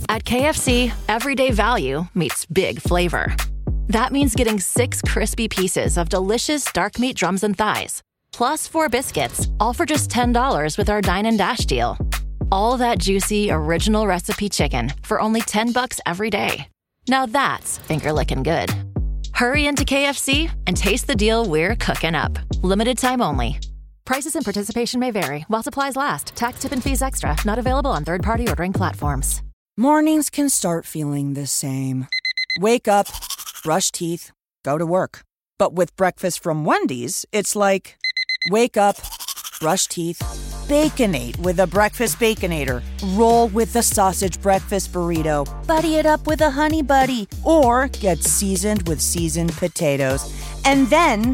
At KFC, everyday value meets big flavor. That means getting 6 crispy pieces of delicious dark meat drums and thighs, plus 4 biscuits, all for just $10 with our Dine and Dash deal. All that juicy, original recipe chicken for only $10 every day. Now that's finger-licking good. Hurry into KFC and taste the deal we're cooking up. Limited time only. Prices and participation may vary while supplies last. Tax, tip, and fees extra. Not available on third-party ordering platforms. Mornings can start feeling the same. Wake up, brush teeth, go to work. But with breakfast from Wendy's, it's like, wake up, brush teeth, Baconate with a Breakfast Baconator. Roll with the sausage breakfast burrito. Buddy it up with a Honey Buddy. Or get seasoned with seasoned potatoes. And then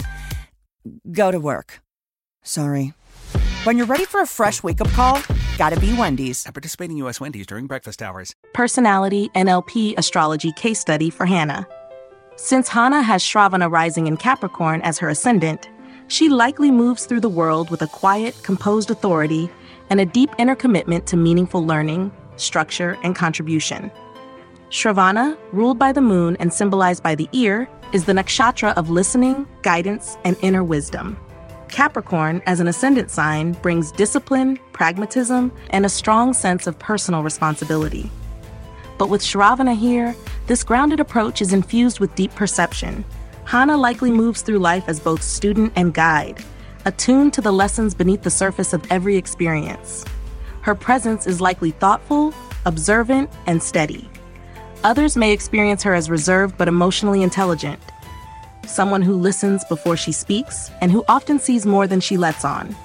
go to work. Sorry. When you're ready for a fresh wake-up call, gotta be Wendy's. At participating U.S. Wendy's during breakfast hours. Personality NLP astrology case study for Hannah. Since Hannah has Shravana rising in Capricorn as her ascendant, she likely moves through the world with a quiet, composed authority and a deep inner commitment to meaningful learning, structure, and contribution. Shravana, ruled by the moon and symbolized by the ear, is the nakshatra of listening, guidance, and inner wisdom. Capricorn, as an ascendant sign, brings discipline, pragmatism, and a strong sense of personal responsibility. But with Shravana here, this grounded approach is infused with deep perception. Hannah likely moves through life as both student and guide, attuned to the lessons beneath the surface of every experience. Her presence is likely thoughtful, observant, and steady. Others may experience her as reserved but emotionally intelligent, someone who listens before she speaks and who often sees more than she lets on.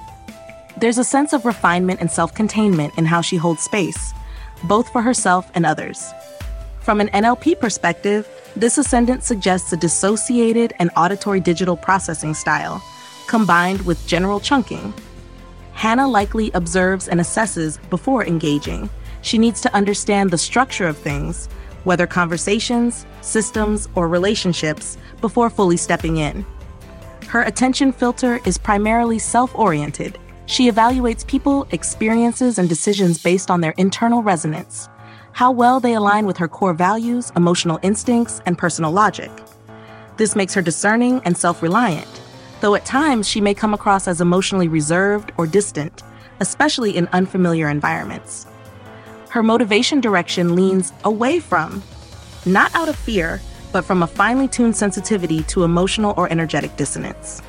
There's a sense of refinement and self-containment in how she holds space, both for herself and others. From an NLP perspective, this ascendant suggests a dissociated and auditory digital processing style, combined with general chunking. Hannah likely observes and assesses before engaging. She needs to understand the structure of things, whether conversations, systems, or relationships, before fully stepping in. Her attention filter is primarily self-oriented. She evaluates people, experiences, and decisions based on their internal resonance, how well they align with her core values, emotional instincts, and personal logic. This makes her discerning and self-reliant, though at times she may come across as emotionally reserved or distant, especially in unfamiliar environments. Her motivation direction leans away from, not out of fear, but from a finely tuned sensitivity to emotional or energetic dissonance.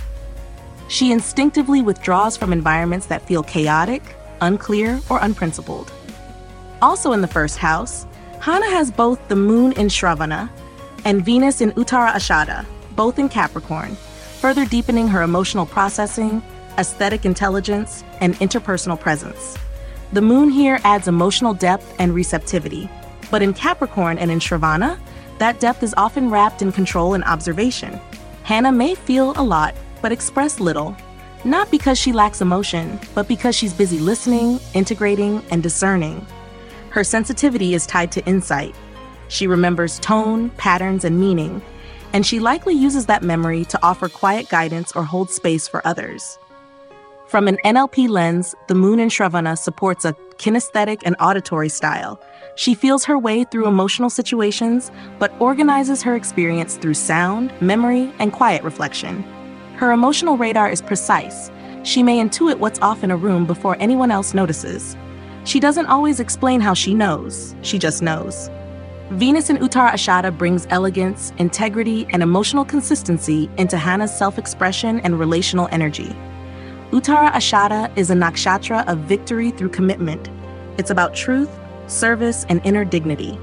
She instinctively withdraws from environments that feel chaotic, unclear, or unprincipled. Also in the first house, Hannah has both the moon in Shravana and Venus in Uttara Ashada, both in Capricorn, further deepening her emotional processing, aesthetic intelligence, and interpersonal presence. The moon here adds emotional depth and receptivity, but in Capricorn and in Shravana, that depth is often wrapped in control and observation. Hannah may feel a lot, but express little, not because she lacks emotion, but because she's busy listening, integrating, and discerning. Her sensitivity is tied to insight. She remembers tone, patterns, and meaning, and she likely uses that memory to offer quiet guidance or hold space for others. From an NLP lens, the moon in Shravana supports a kinesthetic and auditory style. She feels her way through emotional situations, but organizes her experience through sound, memory, and quiet reflection. Her emotional radar is precise. She may intuit what's off in a room before anyone else notices. She doesn't always explain how she knows, she just knows. Venus in Uttara Ashada brings elegance, integrity, and emotional consistency into Hannah's self-expression and relational energy. Uttara Ashada is a nakshatra of victory through commitment. It's about truth, service, and inner dignity.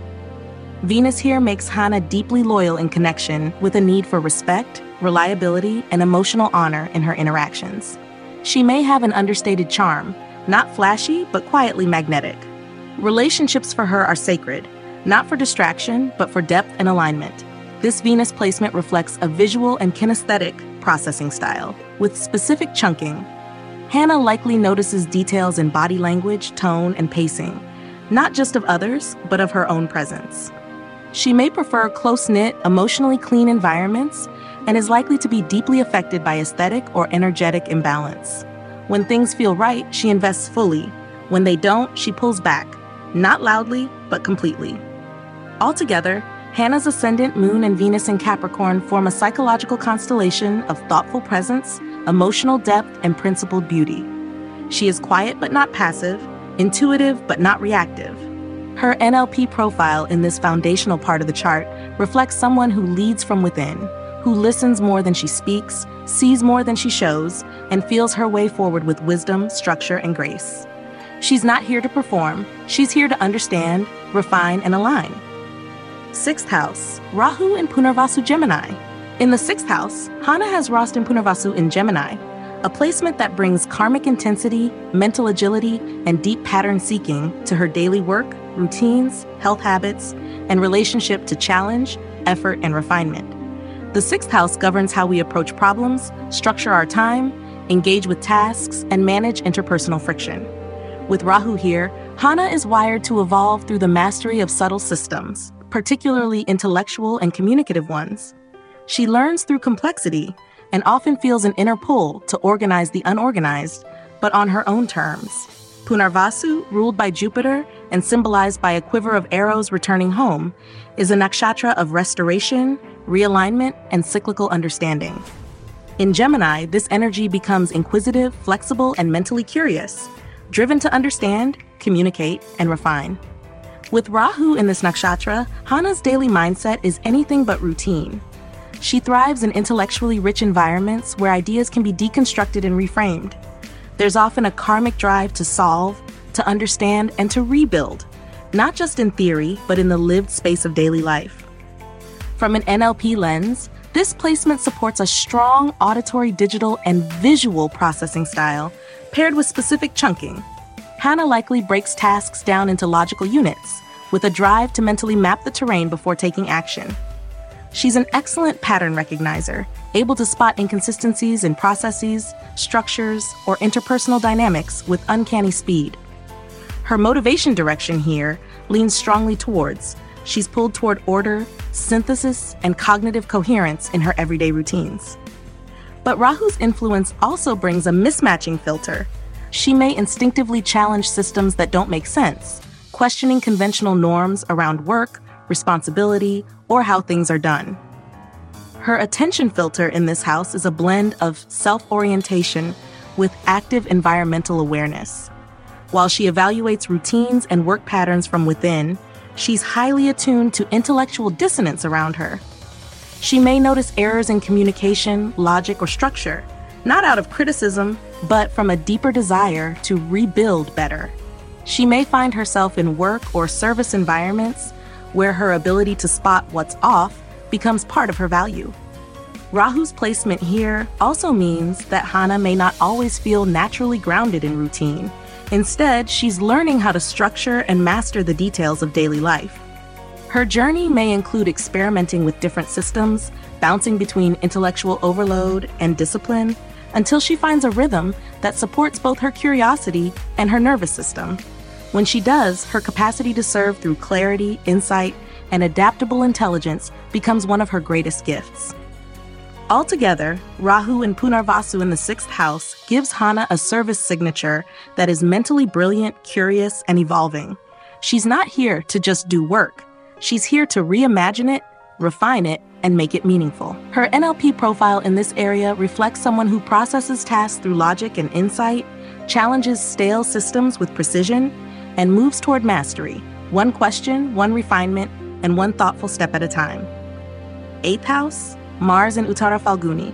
Venus here makes Hannah deeply loyal in connection with a need for respect, reliability, and emotional honor in her interactions. She may have an understated charm, not flashy, but quietly magnetic. Relationships for her are sacred, not for distraction, but for depth and alignment. This Venus placement reflects a visual and kinesthetic processing style, with specific chunking. Hannah likely notices details in body language, tone, and pacing, not just of others, but of her own presence. She may prefer close-knit, emotionally clean environments, and is likely to be deeply affected by aesthetic or energetic imbalance. When things feel right, she invests fully. When they don't, she pulls back. not loudly, but completely. Altogether, Hannah's ascendant, Moon, and Venus in Capricorn form a psychological constellation of thoughtful presence, emotional depth, and principled beauty. She is quiet but not passive, intuitive but not reactive. Her NLP profile in this foundational part of the chart reflects someone who leads from within, who listens more than she speaks, sees more than she shows, and feels her way forward with wisdom, structure, and grace. She's not here to perform, she's here to understand, refine, and align. 6th house, Rahu in Punarvasu Gemini. In the 6th house, Hannah has Rahu in Punarvasu in Gemini, a placement that brings karmic intensity, mental agility, and deep pattern seeking to her daily work, routines, health habits, and relationship to challenge, effort, and refinement. The 6th house governs how we approach problems, structure our time, engage with tasks, and manage interpersonal friction. With Rahu here, Hannah is wired to evolve through the mastery of subtle systems, particularly intellectual and communicative ones. She learns through complexity and often feels an inner pull to organize the unorganized, but on her own terms. Punarvasu, ruled by Jupiter and symbolized by a quiver of arrows returning home, is a nakshatra of restoration, realignment, and cyclical understanding. In Gemini, this energy becomes inquisitive, flexible, and mentally curious, driven to understand, communicate, and refine. With Rahu in this nakshatra, Hannah's daily mindset is anything but routine. She thrives in intellectually rich environments where ideas can be deconstructed and reframed. There's often a karmic drive to solve, to understand, and to rebuild, not just in theory, but in the lived space of daily life. From an NLP lens, this placement supports a strong auditory, digital, and visual processing style paired with specific chunking. Hannah likely breaks tasks down into logical units, with a drive to mentally map the terrain before taking action. She's an excellent pattern recognizer, able to spot inconsistencies in processes, structures, or interpersonal dynamics with uncanny speed. Her motivation direction here leans strongly towards. She's pulled toward order, synthesis, and cognitive coherence in her everyday routines. But Rahu's influence also brings a mismatching filter. She may instinctively challenge systems that don't make sense, questioning conventional norms around work, responsibility, or how things are done. Her attention filter in this house is a blend of self-orientation with active environmental awareness. While she evaluates routines and work patterns from within, she's highly attuned to intellectual dissonance around her. She may notice errors in communication, logic, or structure, not out of criticism, but from a deeper desire to rebuild better. She may find herself in work or service environments where her ability to spot what's off becomes part of her value. Rahu's placement here also means that Hannah may not always feel naturally grounded in routine. Instead, she's learning how to structure and master the details of daily life. Her journey may include experimenting with different systems, bouncing between intellectual overload and discipline, until she finds a rhythm that supports both her curiosity and her nervous system. When she does, her capacity to serve through clarity, insight, and adaptable intelligence becomes one of her greatest gifts. Altogether, Rahu and Punarvasu in the 6th house gives Hannah a service signature that is mentally brilliant, curious, and evolving. She's not here to just do work. She's here to reimagine it, refine it, and make it meaningful. Her NLP profile in this area reflects someone who processes tasks through logic and insight, challenges stale systems with precision, and moves toward mastery, one question, one refinement, and one thoughtful step at a time. 8th house, Mars in Uttara Falguni.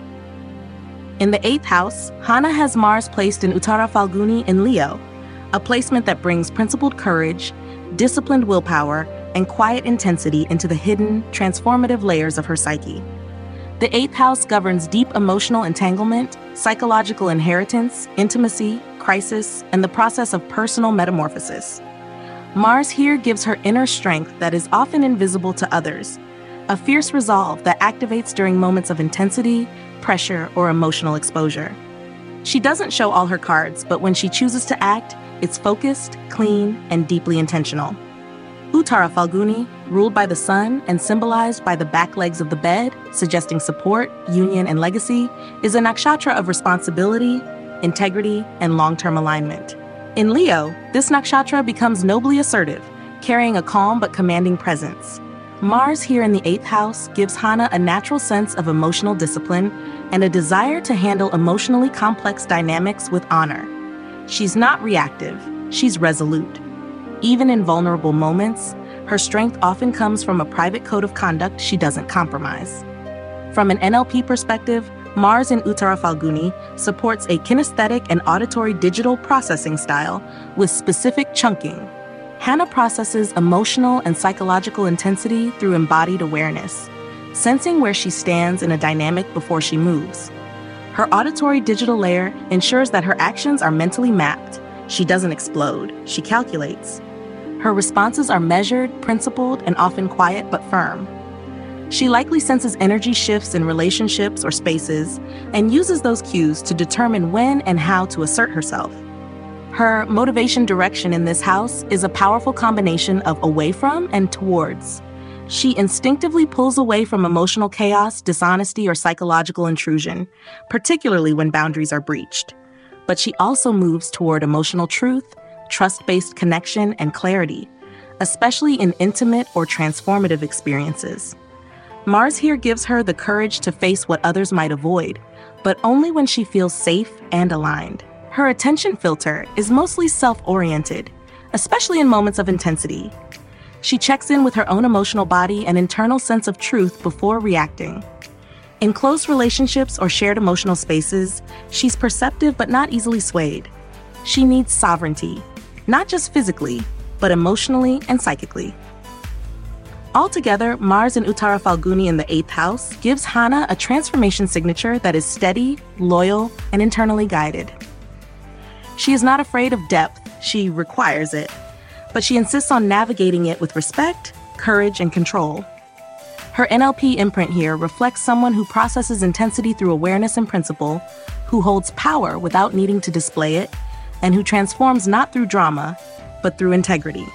In the 8th house, Hannah has Mars placed in Uttara Falguni in Leo, a placement that brings principled courage, disciplined willpower, and quiet intensity into the hidden, transformative layers of her psyche. The 8th house governs deep emotional entanglement, psychological inheritance, intimacy, crisis, and the process of personal metamorphosis. Mars here gives her inner strength that is often invisible to others, a fierce resolve that activates during moments of intensity, pressure, or emotional exposure. She doesn't show all her cards, but when she chooses to act, it's focused, clean, and deeply intentional. Uttara Falguni, ruled by the sun and symbolized by the back legs of the bed, suggesting support, union, and legacy, is a nakshatra of responsibility, integrity, and long-term alignment. In Leo, this nakshatra becomes nobly assertive, carrying a calm but commanding presence. Mars here in the 8th house gives Hana a natural sense of emotional discipline and a desire to handle emotionally complex dynamics with honor. She's not reactive, she's resolute. Even in vulnerable moments, her strength often comes from a private code of conduct she doesn't compromise. From an NLP perspective, Mars in Uttara Falguni supports a kinesthetic and auditory digital processing style with specific chunking. Hana processes emotional and psychological intensity through embodied awareness, sensing where she stands in a dynamic before she moves. Her auditory digital layer ensures that her actions are mentally mapped. She doesn't explode, she calculates. Her responses are measured, principled, and often quiet but firm. She likely senses energy shifts in relationships or spaces and uses those cues to determine when and how to assert herself. Her motivation direction in this house is a powerful combination of away from and towards. She instinctively pulls away from emotional chaos, dishonesty, or psychological intrusion, particularly when boundaries are breached. But she also moves toward emotional truth, trust-based connection, and clarity, especially in intimate or transformative experiences. Mars here gives her the courage to face what others might avoid, but only when she feels safe and aligned. Her attention filter is mostly self-oriented, especially in moments of intensity. She checks in with her own emotional body and internal sense of truth before reacting. In close relationships or shared emotional spaces, she's perceptive but not easily swayed. She needs sovereignty, not just physically, but emotionally and psychically. Altogether, Mars in Uttara Falguni in the 8th house gives Hana a transformation signature that is steady, loyal, and internally guided. She is not afraid of depth, she requires it, but she insists on navigating it with respect, courage, and control. Her NLP imprint here reflects someone who processes intensity through awareness and principle, who holds power without needing to display it, and who transforms not through drama, but through integrity.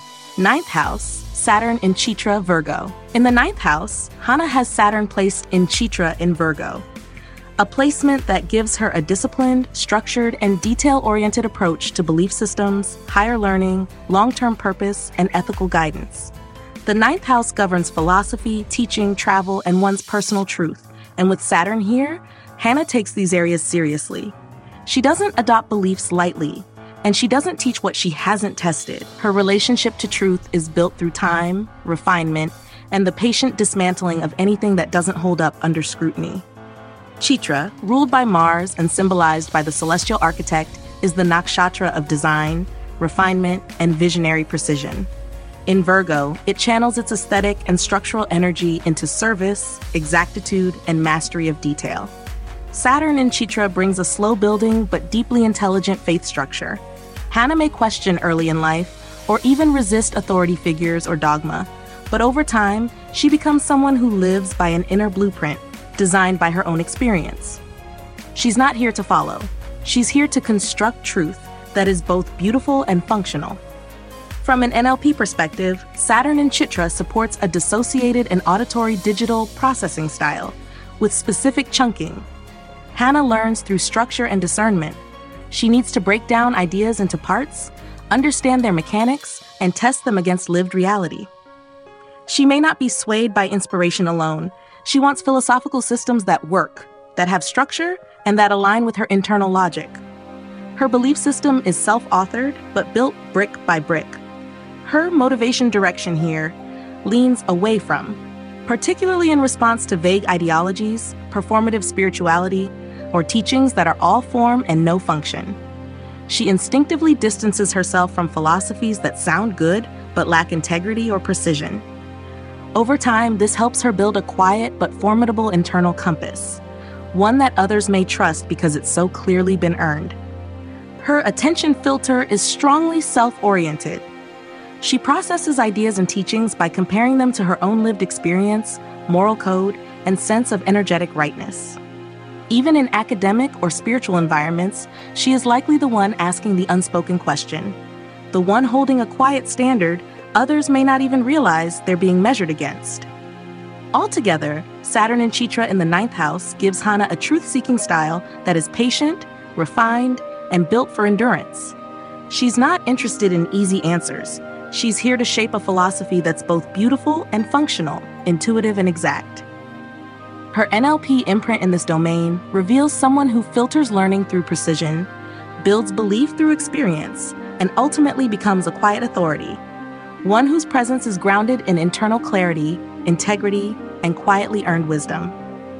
9th house, Saturn in Chitra, Virgo. In the 9th house, Hana has Saturn placed in Chitra in Virgo, a placement that gives her a disciplined, structured, and detail-oriented approach to belief systems, higher learning, long-term purpose, and ethical guidance. The 9th house governs philosophy, teaching, travel, and one's personal truth, and with Saturn here, Hana takes these areas seriously. She doesn't adopt beliefs lightly, and she doesn't teach what she hasn't tested. Her relationship to truth is built through time, refinement, and the patient dismantling of anything that doesn't hold up under scrutiny. Chitra, ruled by Mars and symbolized by the celestial architect, is the nakshatra of design, refinement, and visionary precision. In Virgo, it channels its aesthetic and structural energy into service, exactitude, and mastery of detail. Saturn in Chitra brings a slow-building but deeply intelligent faith structure. Hana may question early in life or even resist authority figures or dogma, but over time, she becomes someone who lives by an inner blueprint designed by her own experience. She's not here to follow. She's here to construct truth that is both beautiful and functional. From an NLP perspective, Saturn in Chitra supports a dissociated and auditory digital processing style with specific chunking. Hana learns through structure and discernment. She needs to break down ideas into parts, understand their mechanics, and test them against lived reality. She may not be swayed by inspiration alone. She wants philosophical systems that work, that have structure, and that align with her internal logic. Her belief system is self-authored, but built brick by brick. Her motivation direction here leans away from, particularly in response to vague ideologies, performative spirituality, or teachings that are all form and no function. She instinctively distances herself from philosophies that sound good but lack integrity or precision. Over time, this helps her build a quiet but formidable internal compass, one that others may trust because it's so clearly been earned. Her attention filter is strongly self-oriented. She processes ideas and teachings by comparing them to her own lived experience, moral code, and sense of energetic rightness. Even in academic or spiritual environments, she is likely the one asking the unspoken question, the one holding a quiet standard others may not even realize they're being measured against. Altogether, Saturn in Chitra in the 9th house gives Hana a truth-seeking style that is patient, refined, and built for endurance. She's not interested in easy answers. She's here to shape a philosophy that's both beautiful and functional, intuitive and exact. Her NLP imprint in this domain reveals someone who filters learning through precision, builds belief through experience, and ultimately becomes a quiet authority, one whose presence is grounded in internal clarity, integrity, and quietly earned wisdom.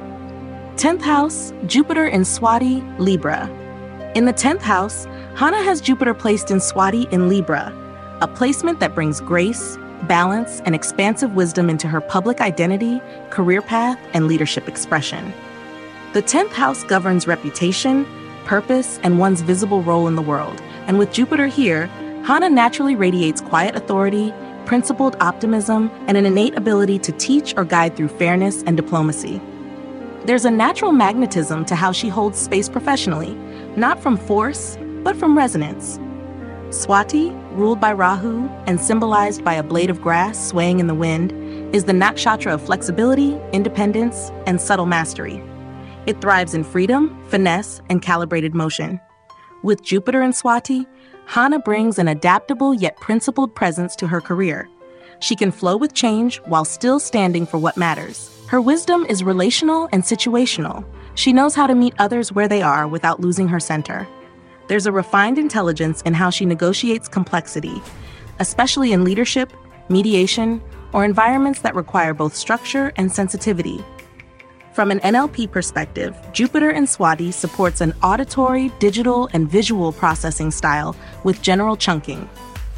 10th house, Jupiter in Swati, Libra. In the 10th house, Hana has Jupiter placed in Swati in Libra, a placement that brings grace, balance, and expansive wisdom into her public identity, career path, and leadership expression. The 10th house governs reputation, purpose, and one's visible role in the world, and with Jupiter here, Hana naturally radiates quiet authority, principled optimism, and an innate ability to teach or guide through fairness and diplomacy. There's a natural magnetism to how she holds space professionally, not from force, but from resonance. Swati, ruled by Rahu and symbolized by a blade of grass swaying in the wind, is the nakshatra of flexibility, independence, and subtle mastery. It thrives in freedom, finesse, and calibrated motion. With Jupiter in Swati, Hana brings an adaptable yet principled presence to her career. She can flow with change while still standing for what matters. Her wisdom is relational and situational. She knows how to meet others where they are without losing her center. There's a refined intelligence in how she negotiates complexity, especially in leadership, mediation, or environments that require both structure and sensitivity. From an NLP perspective, Jupiter in Swati supports an auditory, digital, and visual processing style with general chunking.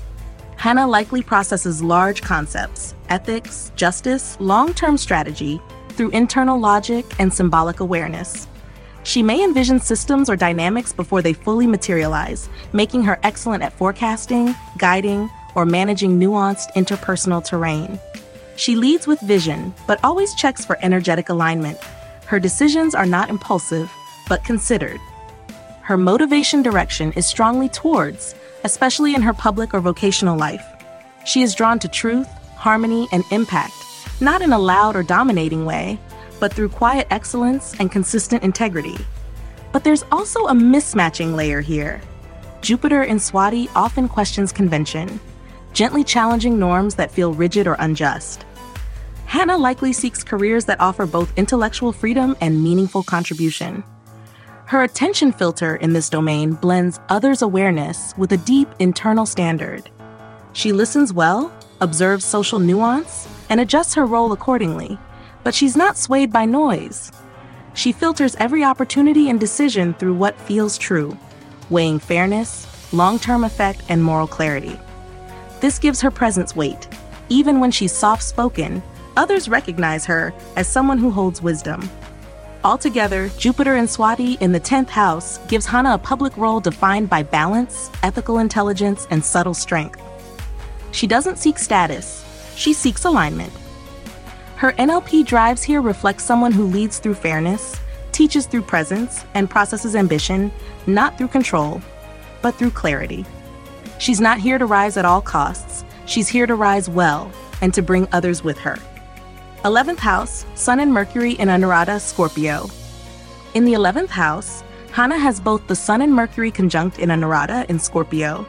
Hana likely processes large concepts, ethics, justice, long-term strategy, through internal logic and symbolic awareness. She may envision systems or dynamics before they fully materialize, making her excellent at forecasting, guiding, or managing nuanced interpersonal terrain. She leads with vision, but always checks for energetic alignment. Her decisions are not impulsive, but considered. Her motivation direction is strongly towards, especially in her public or vocational life. She is drawn to truth, harmony, and impact, not in a loud or dominating way, but through quiet excellence and consistent integrity. But there's also a mismatching layer here. Jupiter in Swati often questions convention, gently challenging norms that feel rigid or unjust. Hana likely seeks careers that offer both intellectual freedom and meaningful contribution. Her attention filter in this domain blends others' awareness with a deep internal standard. She listens well, observes social nuance, and adjusts her role accordingly. But she's not swayed by noise. She filters every opportunity and decision through what feels true, weighing fairness, long-term effect, and moral clarity. This gives her presence weight. Even when she's soft-spoken, others recognize her as someone who holds wisdom. Altogether, Jupiter in Swati in the 10th house gives Hana a public role defined by balance, ethical intelligence, and subtle strength. She doesn't seek status, she seeks alignment. Her NLP drives here reflect someone who leads through fairness, teaches through presence, and processes ambition, not through control, but through clarity. She's not here to rise at all costs. She's here to rise well and to bring others with her. 11th house, Sun and Mercury in Anuradha, Scorpio. In the 11th house, Hana has both the Sun and Mercury conjunct in Anuradha in Scorpio,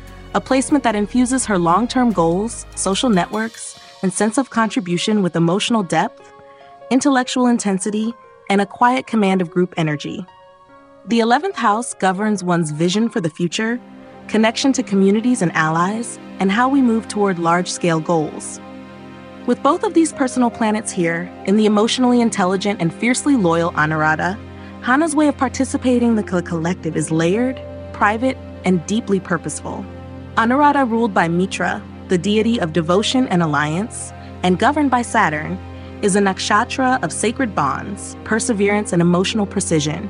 a placement that infuses her long-term goals, social networks, and sense of contribution with emotional depth, intellectual intensity, and a quiet command of group energy. The 11th house governs one's vision for the future, connection to communities and allies, and how we move toward large-scale goals. With both of these personal planets here, in the emotionally intelligent and fiercely loyal Anuradha, Hana's way of participating in the collective is layered, private, and deeply purposeful. Anuradha, ruled by Mitra, the deity of devotion and alliance, and governed by Saturn, is a nakshatra of sacred bonds, perseverance, and emotional precision.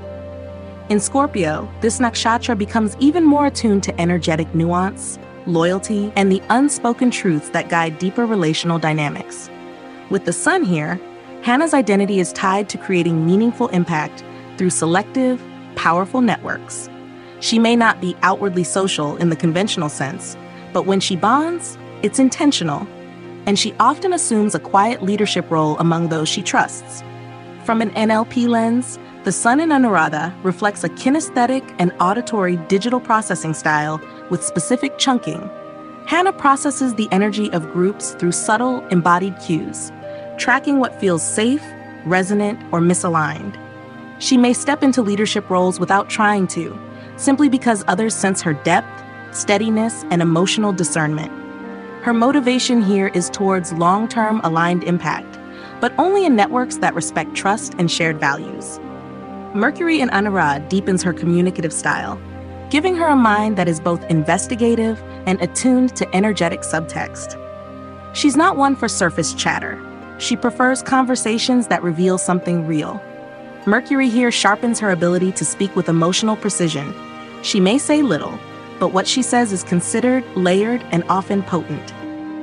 In Scorpio, this nakshatra becomes even more attuned to energetic nuance, loyalty, and the unspoken truths that guide deeper relational dynamics. With the Sun here, Hana's identity is tied to creating meaningful impact through selective, powerful networks. She may not be outwardly social in the conventional sense, but when she bonds, it's intentional, and she often assumes a quiet leadership role among those she trusts. From an NLP lens, The sun in Anuradha reflects a kinesthetic and auditory digital processing style with specific chunking. Hannah processes the energy of groups through subtle, embodied cues, tracking what feels safe, resonant, or misaligned. She may step into leadership roles without trying to, simply because others sense her depth, steadiness, and emotional discernment. Her motivation here is towards long-term aligned impact, but only in networks that respect trust and shared values. Mercury in Anuradha deepens her communicative style, giving her a mind that is both investigative and attuned to energetic subtext. She's not one for surface chatter. She prefers conversations that reveal something real. Mercury here sharpens her ability to speak with emotional precision. She may say little, but what she says is considered, layered, and often potent.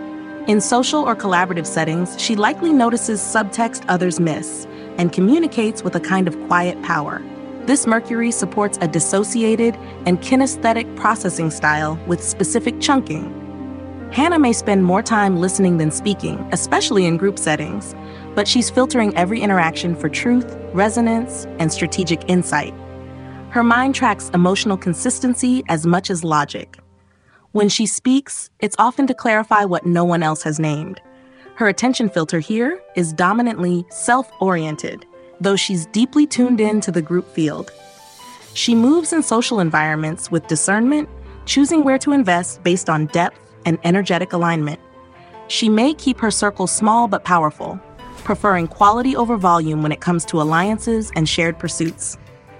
In social or collaborative settings, she likely notices subtext others miss and communicates with a kind of quiet power. This Mercury supports a dissociated and kinesthetic processing style with specific chunking. Hannah may spend more time listening than speaking, especially in group settings, but she's filtering every interaction for truth, resonance, and strategic insight. Her mind tracks emotional consistency as much as logic. When she speaks, it's often to clarify what no one else has named. Her attention filter here is dominantly self-oriented, though she's deeply tuned in to the group field. She moves in social environments with discernment, choosing where to invest based on depth and energetic alignment. She may keep her circle small but powerful, preferring quality over volume when it comes to alliances and shared pursuits.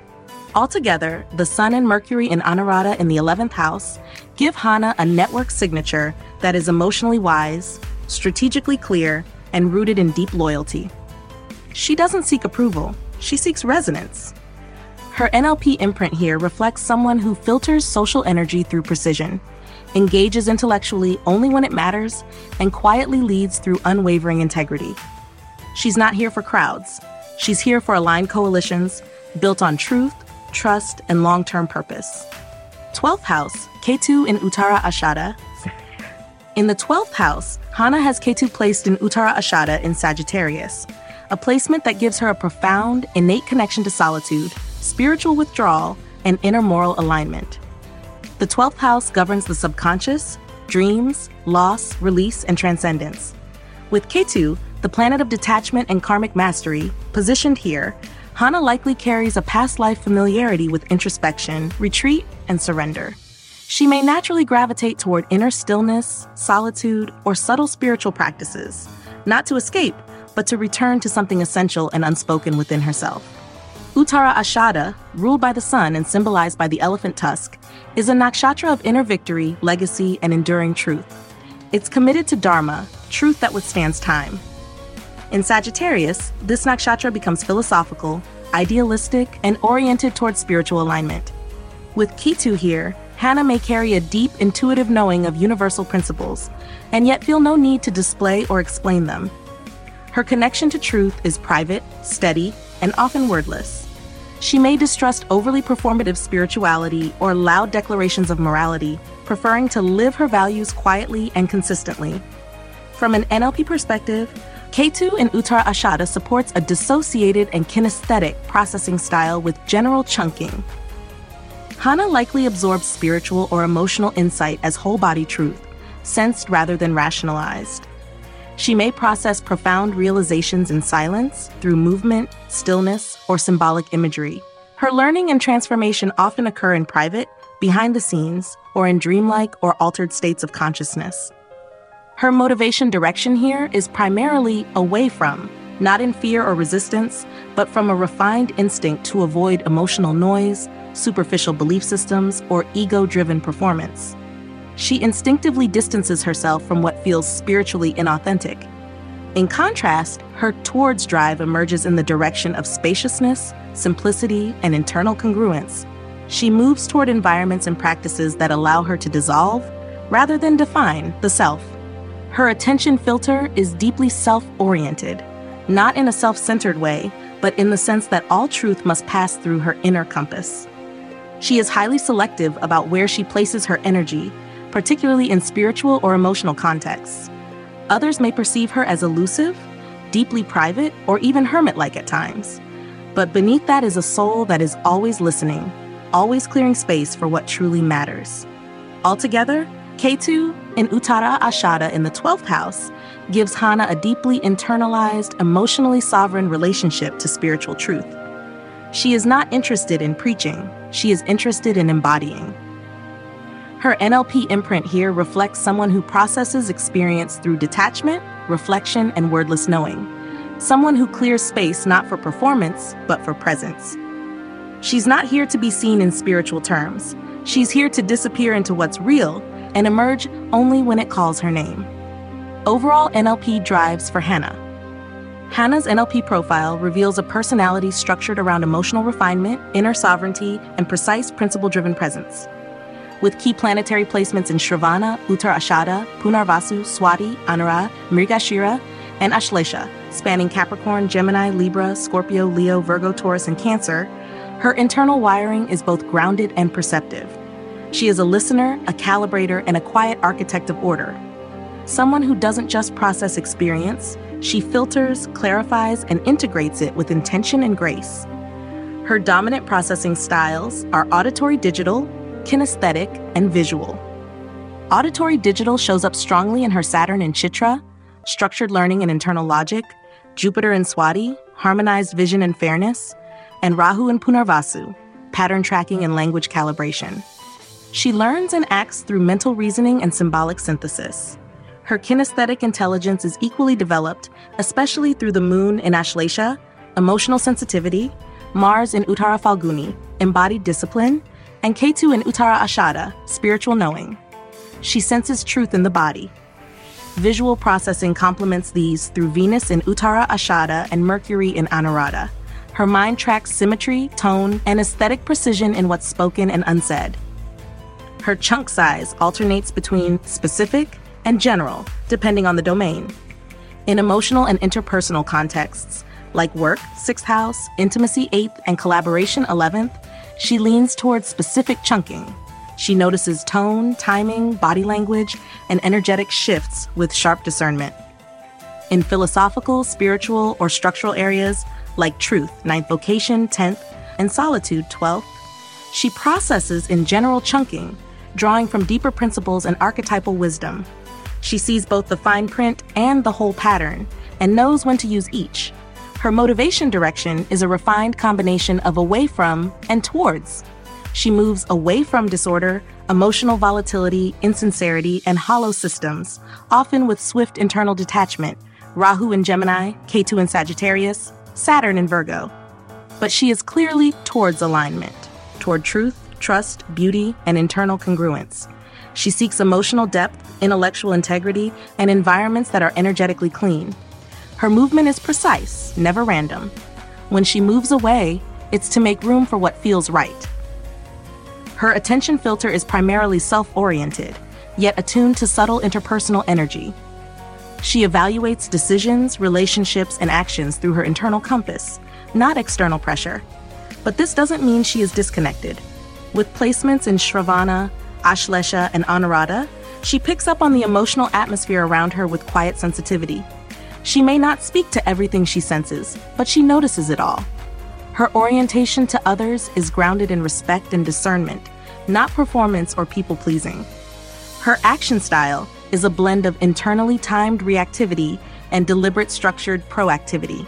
Altogether, the Sun and Mercury in Anuradha in the 11th house give Hannah a network signature that is emotionally wise, strategically clear, and rooted in deep loyalty. She doesn't seek approval, she seeks resonance. Her NLP imprint here reflects someone who filters social energy through precision, engages intellectually only when it matters, and quietly leads through unwavering integrity. She's not here for crowds. She's here for aligned coalitions built on truth, trust, and long-term purpose. 12th house, Ketu in Uttara Ashada. In the 12th house, Hannah has Ketu placed in Uttara Ashada in Sagittarius, a placement that gives her a profound, innate connection to solitude, spiritual withdrawal, and inner moral alignment. The 12th house governs the subconscious, dreams, loss, release, and transcendence. With Ketu, the planet of detachment and karmic mastery, positioned here, Hannah likely carries a past life familiarity with introspection, retreat, and surrender. She may naturally gravitate toward inner stillness, solitude, or subtle spiritual practices, not to escape, but to return to something essential and unspoken within herself. Uttara Ashada, ruled by the sun and symbolized by the elephant tusk, is a nakshatra of inner victory, legacy, and enduring truth. It's committed to dharma, truth that withstands time. In Sagittarius, this nakshatra becomes philosophical, idealistic, and oriented towards spiritual alignment. With Ketu here, Hannah may carry a deep, intuitive knowing of universal principles, and yet feel no need to display or explain them. Her connection to truth is private, steady, and often wordless. She may distrust overly performative spirituality or loud declarations of morality, preferring to live her values quietly and consistently. From an NLP perspective, Ketu in Uttara Ashada supports a dissociated and kinesthetic processing style with general chunking. Hannah likely absorbs spiritual or emotional insight as whole-body truth, sensed rather than rationalized. She may process profound realizations in silence, through movement, stillness, or symbolic imagery. Her learning and transformation often occur in private, behind the scenes, or in dreamlike or altered states of consciousness. Her motivation direction here is primarily away from, not in fear or resistance, but from a refined instinct to avoid emotional noise, superficial belief systems, or ego-driven performance. She instinctively distances herself from what feels spiritually inauthentic. In contrast, her towards drive emerges in the direction of spaciousness, simplicity, and internal congruence. She moves toward environments and practices that allow her to dissolve, rather than define, the self. Her attention filter is deeply self-oriented, not in a self-centered way, but in the sense that all truth must pass through her inner compass. She is highly selective about where she places her energy, particularly in spiritual or emotional contexts. Others may perceive her as elusive, deeply private, or even hermit-like at times. But beneath that is a soul that is always listening, always clearing space for what truly matters. Altogether, Ketu in Uttara Ashada in the 12th house gives Hana a deeply internalized, emotionally sovereign relationship to spiritual truth. She is not interested in preaching, she is interested in embodying. Her NLP imprint here reflects someone who processes experience through detachment, reflection, and wordless knowing. Someone who clears space not for performance, but for presence. She's not here to be seen in spiritual terms. She's here to disappear into what's real and emerge only when it calls her name. Overall NLP drives for Hana. Hana's NLP profile reveals a personality structured around emotional refinement, inner sovereignty, and precise principle-driven presence. With key planetary placements in Shravana, Uttar Ashada, Punarvasu, Swati, Anura, Mrigashira, and Ashlesha, spanning Capricorn, Gemini, Libra, Scorpio, Leo, Virgo, Taurus, and Cancer, her internal wiring is both grounded and perceptive. She is a listener, a calibrator, and a quiet architect of order. Someone who doesn't just process experience, she filters, clarifies, and integrates it with intention and grace. Her dominant processing styles are auditory digital, kinesthetic, and visual. Auditory digital shows up strongly in her Saturn in Chitra, structured learning and internal logic, Jupiter in Swati, harmonized vision and fairness, and Rahu in Punarvasu, pattern tracking and language calibration. She learns and acts through mental reasoning and symbolic synthesis. Her kinesthetic intelligence is equally developed, especially through the moon in Ashlesha, emotional sensitivity, Mars in Uttara Falguni, embodied discipline, and Ketu in Uttara Ashada, spiritual knowing. She senses truth in the body. Visual processing complements these through Venus in Uttara Ashada and Mercury in Anuradha. Her mind tracks symmetry, tone, and aesthetic precision in what's spoken and unsaid. Her chunk size alternates between specific and general, depending on the domain. In emotional and interpersonal contexts, like work, 6th house, intimacy, 8th, and collaboration, 11th, she leans towards specific chunking. She notices tone, timing, body language, and energetic shifts with sharp discernment. In philosophical, spiritual, or structural areas, like truth, 9th vocation, 10th, and solitude, 12th, she processes in general chunking, drawing from deeper principles and archetypal wisdom. She sees both the fine print and the whole pattern, and knows when to use each. Her motivation direction is a refined combination of away from and towards. She moves away from disorder, emotional volatility, insincerity, and hollow systems, often with swift internal detachment, Rahu in Gemini, Ketu in Sagittarius, Saturn in Virgo. But she is clearly towards alignment, toward truth, trust, beauty, and internal congruence. She seeks emotional depth, intellectual integrity, and environments that are energetically clean. Her movement is precise, never random. When she moves away, it's to make room for what feels right. Her attention filter is primarily self-oriented, yet attuned to subtle interpersonal energy. She evaluates decisions, relationships, and actions through her internal compass, not external pressure. But this doesn't mean she is disconnected. With placements in Shravana, Ashlesha, and Anuradha, she picks up on the emotional atmosphere around her with quiet sensitivity. She may not speak to everything she senses, but she notices it all. Her orientation to others is grounded in respect and discernment, not performance or people-pleasing. Her action style is a blend of internally timed reactivity and deliberate structured proactivity.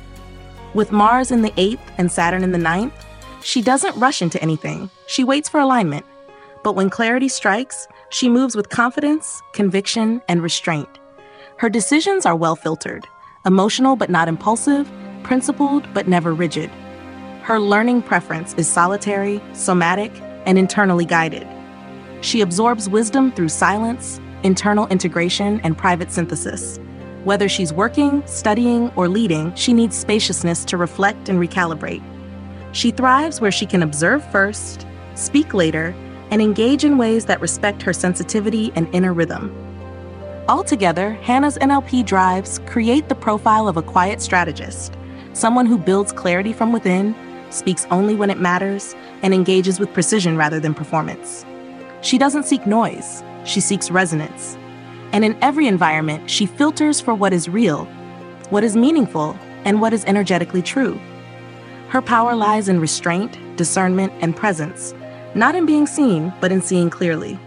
With Mars in the 8th and Saturn in the 9th, she doesn't rush into anything. She waits for alignment. But when clarity strikes, she moves with confidence, conviction, and restraint. Her decisions are well-filtered, emotional but not impulsive, principled but never rigid. Her learning preference is solitary, somatic, and internally guided. She absorbs wisdom through silence, internal integration, and private synthesis. Whether she's working, studying, or leading, she needs spaciousness to reflect and recalibrate. She thrives where she can observe first, speak later, and engage in ways that respect her sensitivity and inner rhythm. Altogether, Hana's NLP drives create the profile of a quiet strategist, someone who builds clarity from within, speaks only when it matters, and engages with precision rather than performance. She doesn't seek noise, she seeks resonance. And in every environment, she filters for what is real, what is meaningful, and what is energetically true. Her power lies in restraint, discernment, and presence, not in being seen, but in seeing clearly.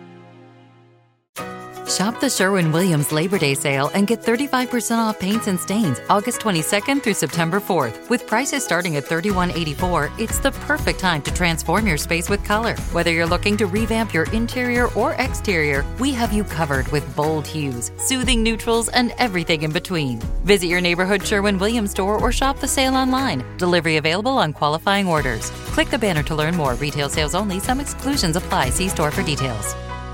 Shop the Sherwin-Williams Labor Day sale and get 35% off paints and stains August 22nd through September 4th. With prices starting at $31.84, it's the perfect time to transform your space with color. Whether you're looking to revamp your interior or exterior, we have you covered with bold hues, soothing neutrals, and everything in between. Visit your neighborhood Sherwin-Williams store or shop the sale online. Delivery available on qualifying orders. Click the banner to learn more. Retail sales only. Some exclusions apply. See store for details.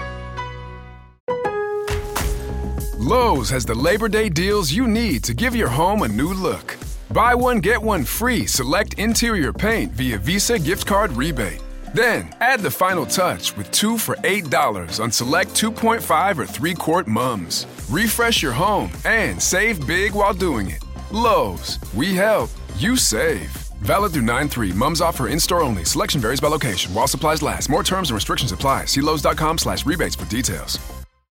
Lowe's has the Labor Day deals you need to give your home a new look. Buy one, get one free select interior paint via Visa gift card rebate. Then, add the final touch with 2 for $8 on select 2.5 or 3-quart mums. Refresh your home and save big while doing it. Lowe's, we help, you save. Valid through 9/3. Mums offer in-store only. Selection varies by location. While supplies last. More terms and restrictions apply. See Lowe's.com/rebates for details.